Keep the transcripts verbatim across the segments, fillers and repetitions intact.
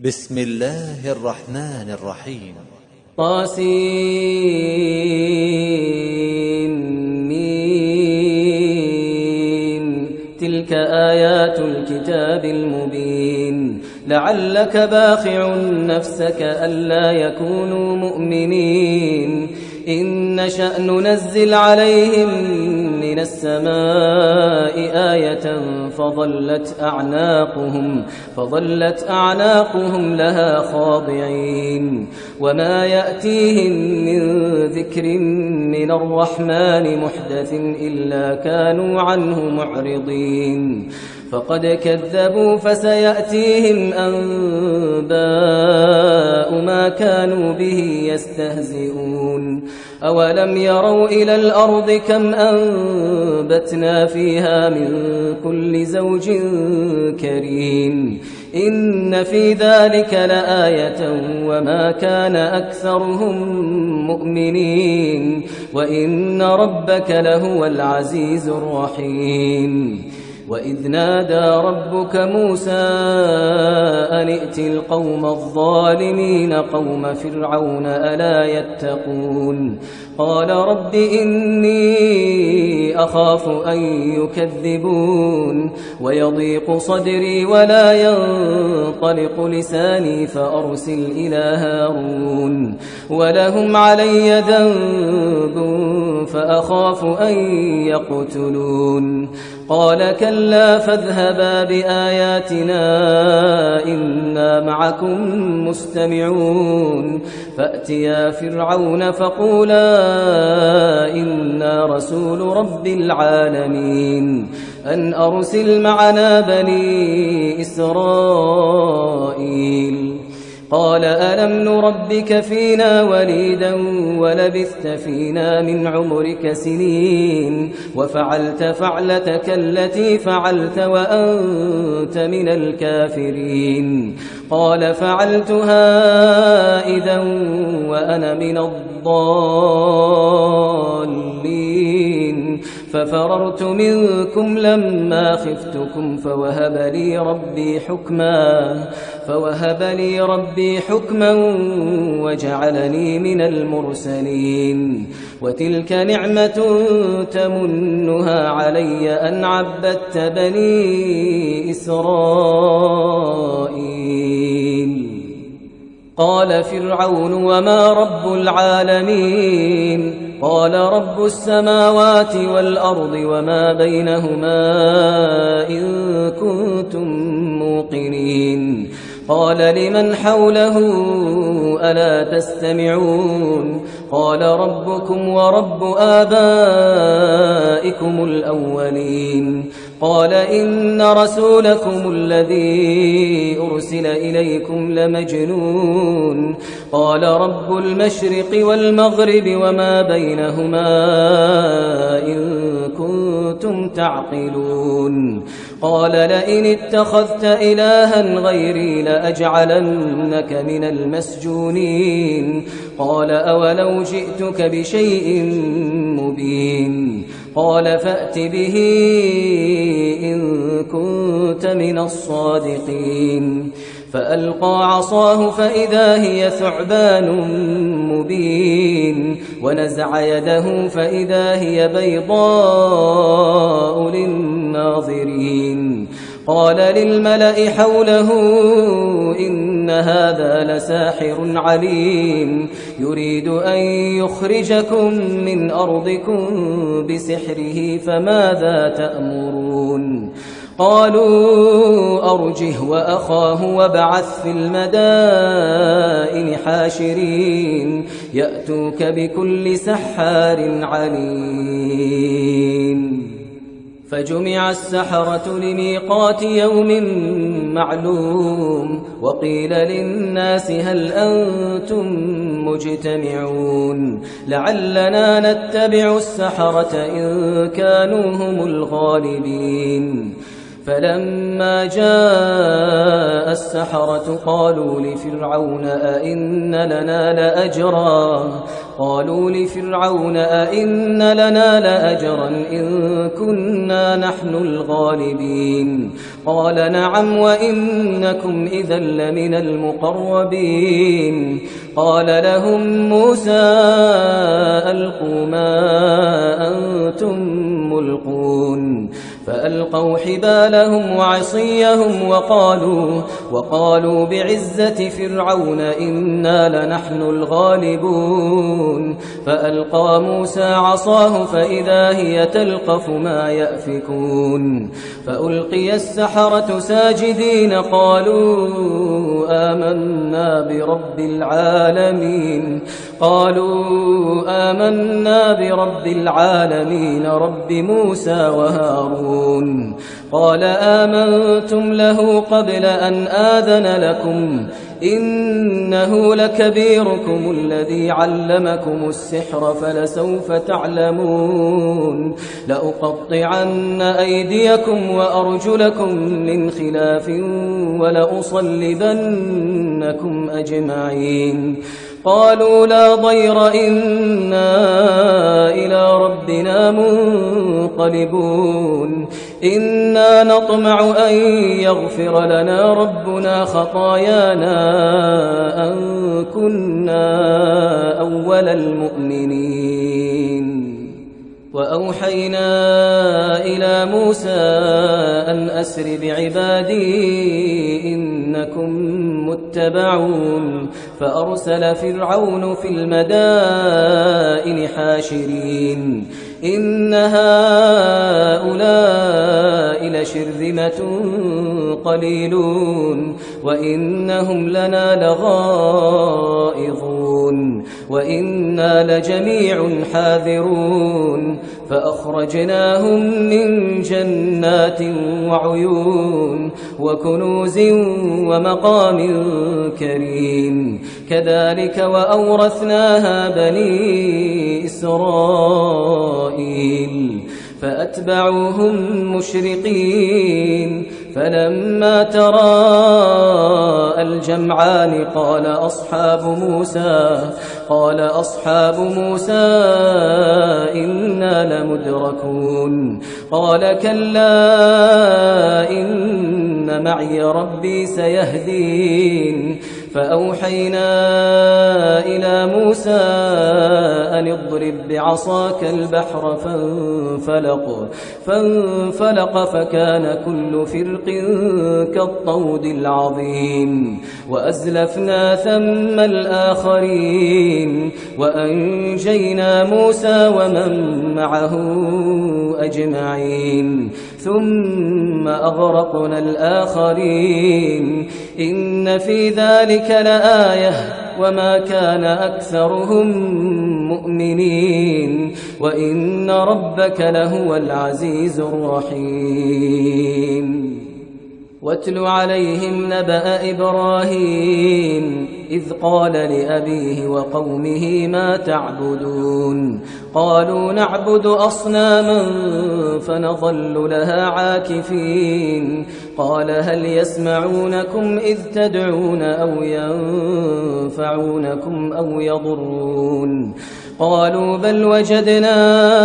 بسم الله الرحمن الرحيم. طاسين تلك آيات الكتاب المبين لعلك باخع نفسك ألا يكونوا مؤمنين إن نشأ ننزل عليهم من السماء آية فظلت أعناقهم فظلت أعناقهم لها خاضعين وما يأتيهم من ذكر من الرحمن محدث إلا كانوا عنه معرضين فقد كذبوا فسيأتيهم أنباء ما كانوا به يستهزئون أولم يروا إلى الأرض كم أنبتنا فيها من كل زوج كريم إن في ذلك لآية وما كان أكثرهم مؤمنين وإن ربك لهو العزيز الرحيم وإذ نادى ربك موسى أن ائت القوم الظالمين قوم فرعون ألا يتقون قال رب إني أخاف أن يكذبون ويضيق صدري ولا ينطلق لساني فأرسل إلى هارون ولهم علي ذنب فأخاف أن يقتلون قال كلا فاذهبا بآياتنا إنا معكم مستمعون فأتيا فرعون فقولا إنا رسول رب العالمين أن أرسل معنا بني إسرائيل قال ألم نربك فينا وليدا ولبثت فينا من عمرك سنين وفعلت فعلتك التي فعلت وأنت من الكافرين قال فعلتها إذا وأنا من الضالين ففررت منكم لما خفتكم فوهب لي ربي حكما فوهب لي ربي حكما وجعلني من المرسلين وتلك نعمة تمنها علي أن عبدت بني إسرائيل قال فرعون وما رب العالمين قال رب السماوات والأرض وما بينهما إن كنتم موقنين قال لمن حوله ألا تستمعون قال ربكم ورب آبائكم الأولين قال إن رسولكم الذي أرسل إليكم لمجنون قال رب المشرق والمغرب وما بينهما إن كنتم تعقلون قال لئن اتخذت إلها غيري لأجعلنك من المسجونين قال أولو جئتك بشيء مبين قال فأت به إن كنت من الصادقين فألقى عصاه فإذا هي ثعبان مبين ونزع يده فإذا هي بيضاء للناظرين قال للملأ حوله إن هذا لساحر عليم يريد أن يخرجكم من أرضكم بسحره فماذا تأمرون قالوا أرجه وأخاه وابعث في المدائن حاشرين يأتوك بكل سحار عليم فجمع السحرة لميقات يوم معلوم وقيل للناس هل أنتم مجتمعون لعلنا نتبع السحرة إن كانوا هم الغالبين فلما جاء السحرة قالوا لفرعون أئن لنا لأجرا قالوا لفرعون أئن لنا لأجرا إن كنا نحن الغالبين قال نعم وإنكم إذا لمن المقربين قال لهم موسى ألقوا ما أنتم ملقون فألقوا حبالهم وعصيهم وقالوا, وقالوا بعزة فرعون إنا لنحن الغالبون فألقى موسى عصاه فإذا هي تلقف ما يأفكون فألقي السحرة ساجدين قالوا آمنا برب العالمين قالوا آمنا برب العالمين رب موسى وهارون قال آمنتم له قبل أن آذن لكم إنه لكبيركم الذي علمكم السحر فلسوف تعلمون لأقطعن أيديكم وأرجلكم من خلاف ولأصلبنكم أجمعين قالوا لا ضير إنا إلى ربنا منقلبون إنا نطمع أن يغفر لنا ربنا خطايانا أن كنا أول المؤمنين وأوحينا إلى موسى أن أسر بعبادي إنكم متبعون فأرسل فرعون في المدائن حاشرين إن هؤلاء لشرذمة قليلون وإنهم لنا لغائظون وإنا لجميع حاذرون فأخرجناهم من جنات وعيون وكنوز ومقام كريم كذلك وأورثناها بني إسرائيل فأتبعوهم مشرقين فلما تراءى الجمعان قال أصحاب موسى قال أصحاب موسى إنا لمدركون قال كلا إن معي ربي سيهدين فأوحينا إلى موسى أن اضرب بعصاك البحر فانفلق فانفلق فكان كل فرق كالطود العظيم وأزلفنا ثم الآخرين وأنجينا موسى ومن معه أجمعين ثم أغرقنا الآخرين إن في ذلك لآية وما كان أكثرهم مؤمنين وإن ربك لهو العزيز الرحيم واتل عليهم نبأ إبراهيم إذ قال لأبيه وقومه ما تعبدون قالوا نعبد أصناما فنظل لها عاكفين قال هل يسمعونكم إذ تدعون أو ينفعونكم أو يضرون قالوا بل وجدنا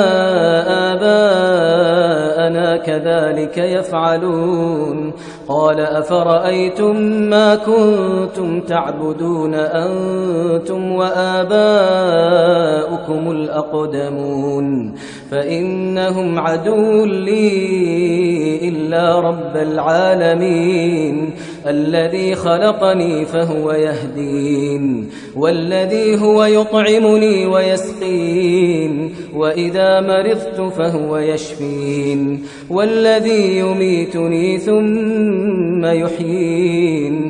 آباءنا كذلك يفعلون قال أفرأيتم ما كنتم تعبدون أنتم وآباؤكم الأقدمون فإنهم عدو لي إلا رب العالمين الذي خلقني فهو يهدين والذي هو يطعمني ويسقين وإذا مرضت فهو يشفين والذي يميتني ثم يحيين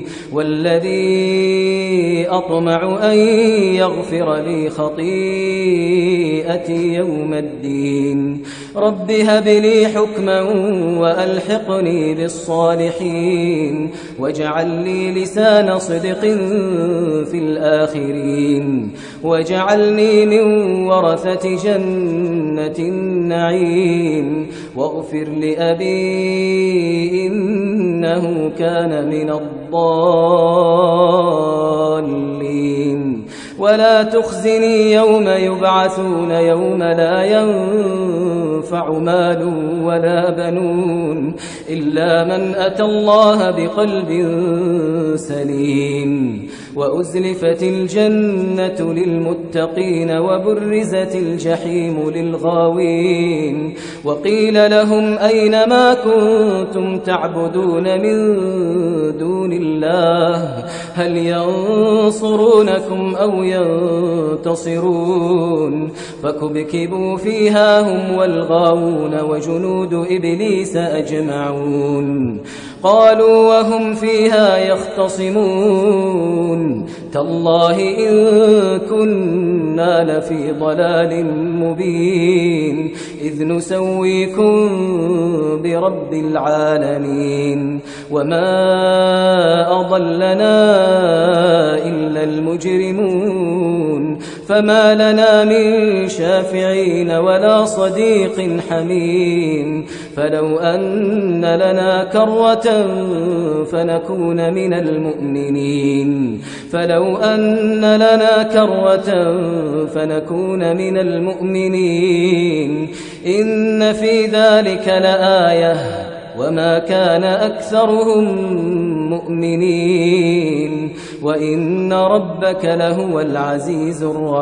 والذي أطمع أن يغفر لي خطيئتي يوم الدين رب هب لي حكما وألحقني بالصالحين واجعل لي لسان صدق في الآخرين واجعلني من ورثة جنة النعيم واغفر لأبي إنه كان من الضالين ولا تخزني يوم يبعثون يوم لا ينفع مال ولا بنون إلا من أتى الله بقلب سليم وأزلفت الجنة للمتقين وبرزت الجحيم للغاوين وقيل لهم أين ما كنتم تعبدون من دون الله هل ينصرونكم أو ينتصرون فكبكبوا فيها هم والغاوون وجنود إبليس أجمعون قالوا وهم فيها يختصمون تالله إن كنا لفي ضلال مبين إذ نسويكم برب العالمين وما أضلنا إلا المجرمون فما لنا من شافعين ولا صديق حميم فلو أن لنا كرة فنكون من المؤمنين فلو أن لنا كرة فنكون من المؤمنين إن في ذلك لآية وما كان أكثرهم مؤمنين وإن ربك لهو العزيز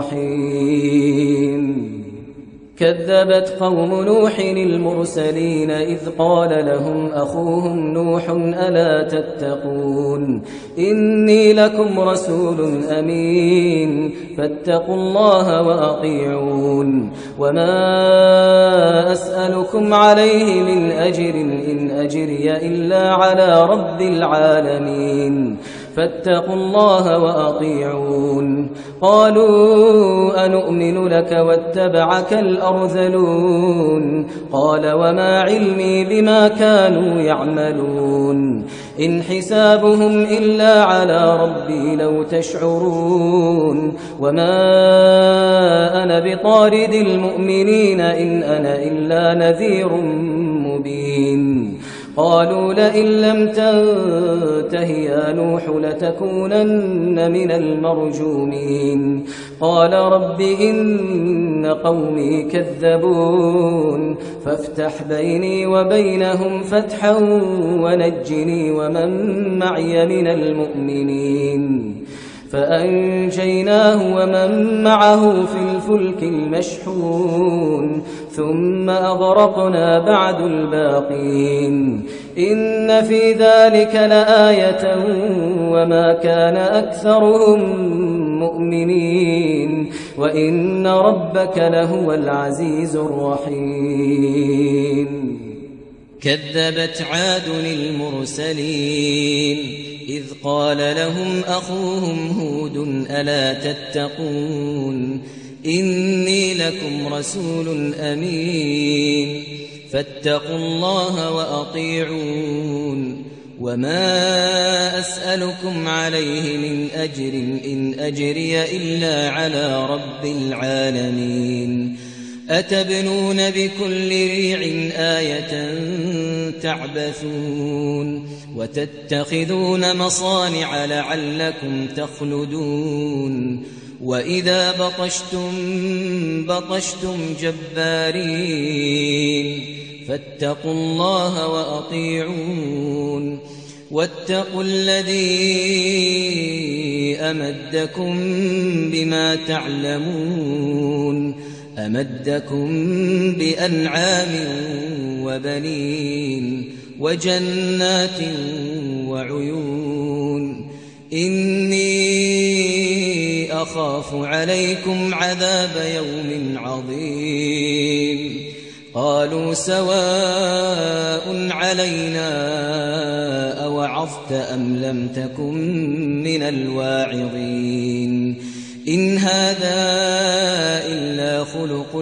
الرحيم كذبت قوم نوح المرسلين إذ قال لهم أخوهم نوح ألا تتقون إني لكم رسول أمين فاتقوا الله وأطيعون وما أسألكم عليه من أجر إن أجري إلا على رب العالمين فاتقوا الله وأطيعون قالوا أنؤمن لك واتبعك الأرذلون قال وما علمي بما كانوا يعملون إن حسابهم إلا على ربي لو تشعرون وما أنا بطارد المؤمنين إن أنا إلا نذير مبين قالوا لئن لم تنته يا نوح لتكونن من المرجومين قال رب إن قومي كذبون فافتح بيني وبينهم فتحا ونجني ومن معي من المؤمنين فأنجيناه ومن معه في الفلك المشحون ثم أغرقنا بعد الباقين إن في ذلك لآية وما كان أكثرهم مؤمنين وإن ربك لهو العزيز الرحيم كذبت عاد المرسلين إذ قال لهم أخوهم هود ألا تتقون إني لكم رسول أمين فاتقوا الله وأطيعون وما أسألكم عليه من أجر إن أجري إلا على رب العالمين أتبنون بكل ريع آية تعبثون وتتخذون مصانع لعلكم تخلدون وإذا بطشتم بطشتم جبارين فاتقوا الله وأطيعون واتقوا الذي أمدكم بما تعلمون أمدكم بأنعام وبنين وجنات وعيون إني أخاف عليكم عذاب يوم عظيم قالوا سواء علينا أوعظت أم لم تكن من الواعظين إن هذا إلا خلق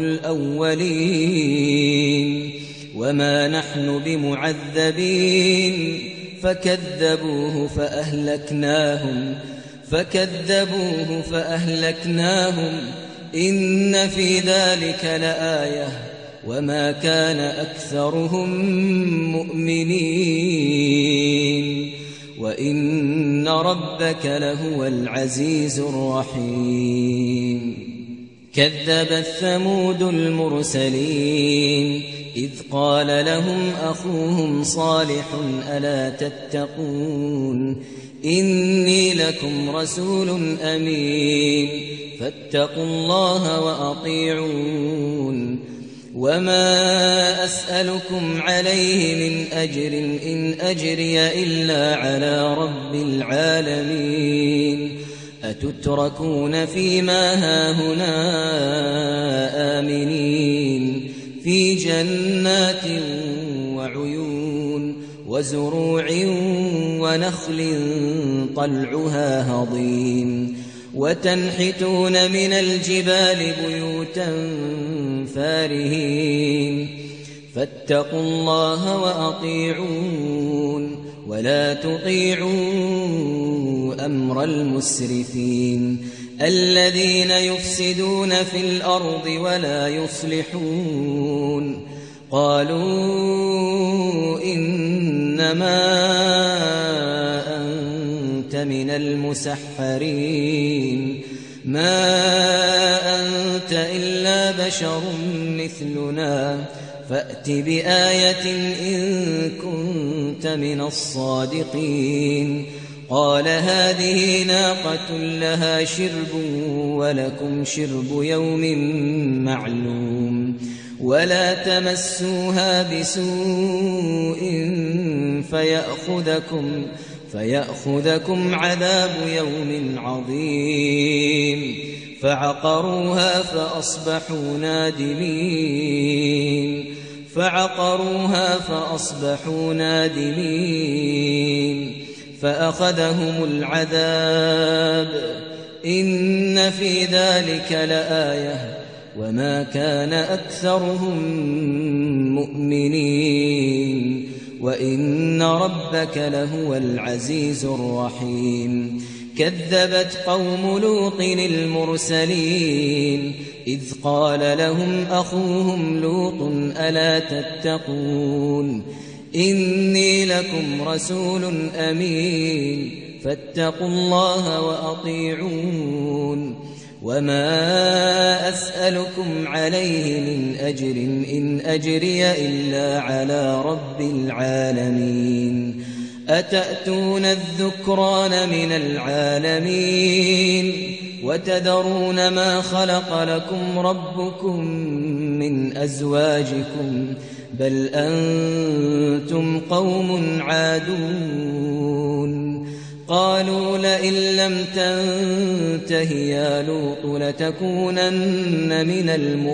الأولين وما نحن بمعذبين فكذبوه فأهلكناهم فكذبوه فأهلكناهم إن في ذلك لآية وما كان أكثرهم مؤمنين وإن ربك لهو العزيز الرحيم كذبت ثمود المرسلين إذ قال لهم أخوهم صالح ألا تتقون إني لكم رسول أمين فاتقوا الله وأطيعون وما أسألكم عليه من أجر إن أجري إلا على رب العالمين أتتركون فيما هاهنا آمنين في جنات وعيون وزروع ونخل طلعها هضيم وتنحتون من الجبال بيوتا فارهين فاتقوا الله وأطيعون ولا تطيعوا أمر المسرفين الذين يفسدون في الأرض ولا يصلحون قالوا إنما أنت من المسحرين ما أنت إلا بشر مثلنا فأت بآية إن كنت من الصادقين قال هذه ناقة لها شرب ولكم شرب يوم معلوم ولا تمسوها بسوء فيأخذكم فيأخذكم عذاب يوم عظيم فعقروها فأصبحوا نادمين فعقروها فأصبحوا نادمين فأخذهم العذاب إن في ذلك لآية وما كان أكثرهم مؤمنين وإن ربك لهو العزيز الرحيم كذبت قوم لوط المرسلين إذ قال لهم أخوهم لوط ألا تتقون إني لكم رسول أمين فاتقوا الله وأطيعون وما أسألكم عليه من أجر إن أجري إلا على رب العالمين أتأتون الذكران من العالمين وتذرون ما خلق لكم ربكم من أزواجكم بل أنتم قوم عادون قالوا لئن لم تنته يا لوط لتكونن من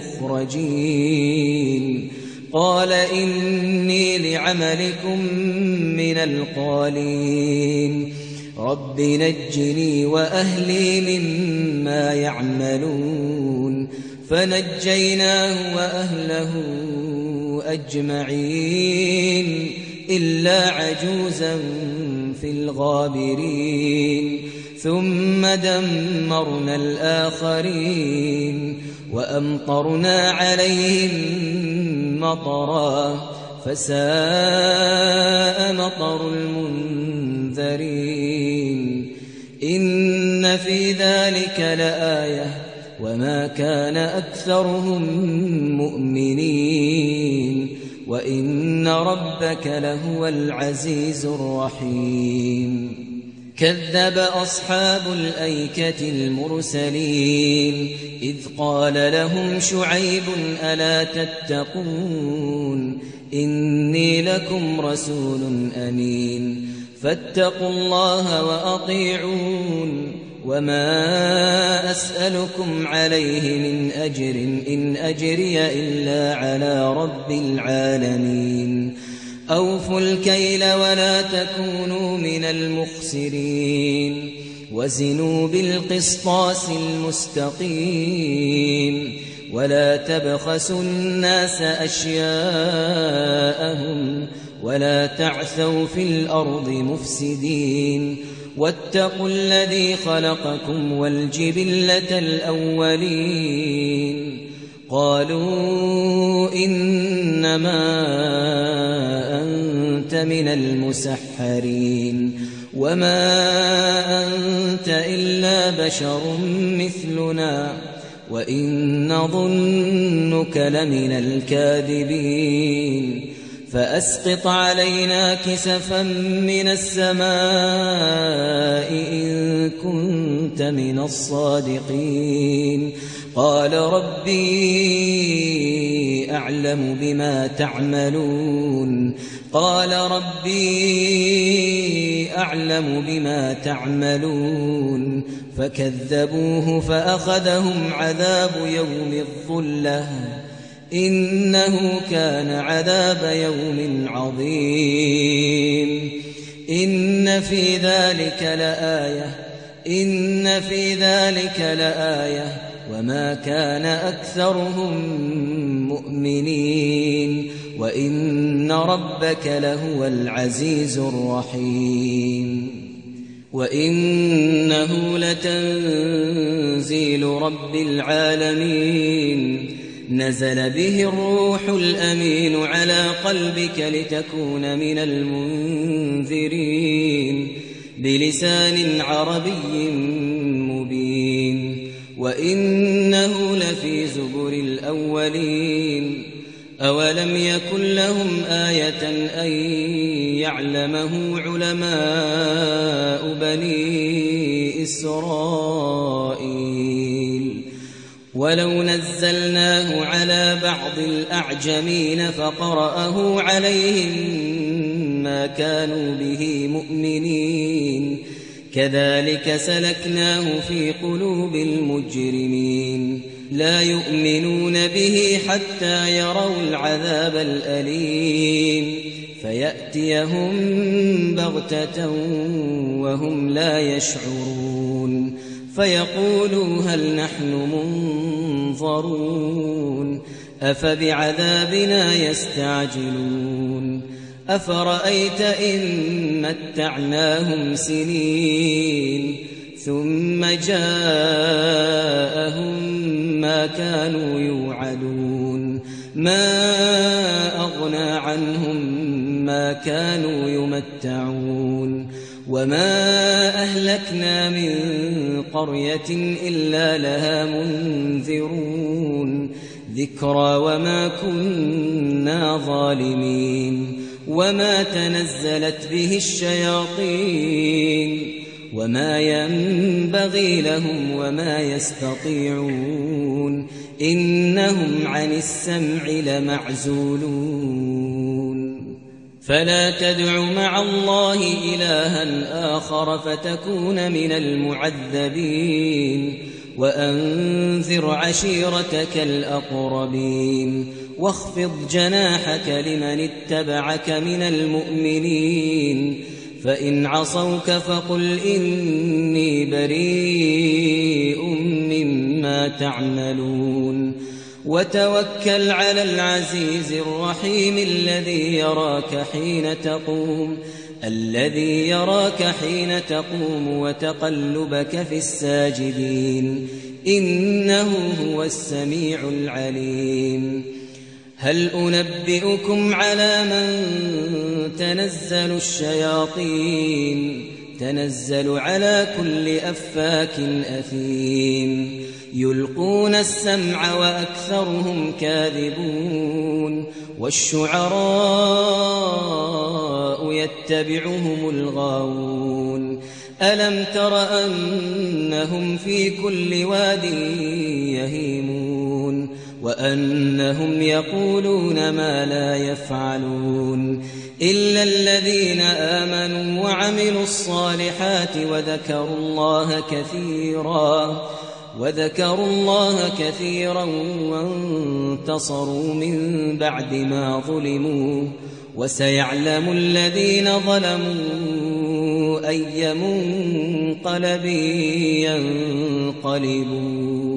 المخرجين قال إني لعملكم من القالين رب نجني وأهلي مما يعملون فنجيناه وأهله أجمعين إلا عجوزا في الغابرين ثم دمرنا الآخرين وأمطرنا عليهم مطرا فساء مطر المنذرين إن في ذلك لآية وما كان أكثرهم مؤمنين وإن ربك لهو العزيز الرحيم كذب أصحاب الأيكة المرسلين إذ قال لهم شعيب ألا تتقون إني لكم رسول أمين فاتقوا الله وأطيعون وما أسألكم عليه من أجر إن أجري إلا على رب العالمين أوفوا الكيل ولا تكونوا من المخسرين وزنوا بالقسطاس المستقيم ولا تبخسوا الناس أشياءهم ولا تعثوا في الأرض مفسدين واتقوا الذي خلقكم والجبلة الأولين قالوا إنما أنت من المسحرين وما أنت إلا بشر مثلنا وإن نظنك لمن الكاذبين فأسقط علينا كسفا من السماء إن كنت من الصادقين قال ربي أعلم بما تعملون قال ربي أعلم بما تعملون فكذبوه فأخذهم عذاب يوم الظلة إنه كان عذاب يوم عظيم إن في ذلك لآية إن في ذلك لآية وما كان أكثرهم مؤمنين وإن ربك لهو العزيز الرحيم وإنه لتنزيل رب العالمين نزل به الروح الأمين على قلبك لتكون من المنذرين بلسان عربي مبين وإنه لفي زبر الأولين أولم يكن لهم آية أن يعلمه علماء بني إسرائيل ولو نزلناه على بعض الأعجمين فقرأه عليهم ما كانوا به مؤمنين كذلك سلكناه في قلوب المجرمين لا يؤمنون به حتى يروا العذاب الأليم فيأتيهم بغتة وهم لا يشعرون فيقولوا هل نحن منظرون أفبعذابنا يستعجلون أفرأيت إن متعناهم سنين ثم جاءهم ما كانوا يوعدون ما أغنى عنهم ما كانوا يمتعون وما أهلكنا من قرية إلا لها منذرون ذكرى وما كنا ظالمين وما تنزلت به الشياطين وما ينبغي لهم وما يستطيعون إنهم عن السمع لمعزولون فلا تدع مع الله إلها آخر فتكون من المعذبين وأنذر عشيرتك الأقربين واخفض جناحك لمن اتبعك من المؤمنين فإن عصوك فقل إني بريء مما تعملون وتوكل على العزيز الرحيم الذي يراك حين تقوم الذي يراك حين تقوم وتقلبك في الساجدين إنه هو السميع العليم هل أنبئكم على من تنزل الشياطين تنزل على كل أفاك أثيم يلقون السمع وأكثرهم كاذبون والشعراء يتبعهم الغاوون ألم تر أنهم في كل واد يهيمون وأنهم يقولون ما لا يفعلون إلا الذين آمنوا وعملوا الصالحات وذكروا الله كثيرا وذكروا الله كثيرا وانتصروا من بعد ما ظلموا وسيعلم الذين ظلموا أي منقلب ينقلبون